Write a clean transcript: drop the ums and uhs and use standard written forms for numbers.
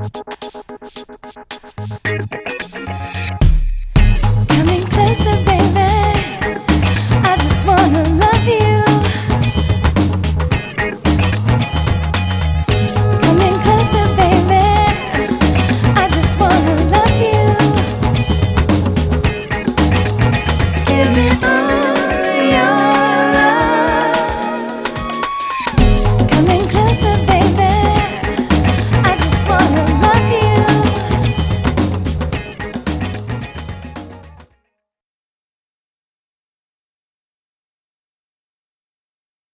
Coming closer, baby. I just wanna love you. Coming closer, baby. I just wanna love you. Give me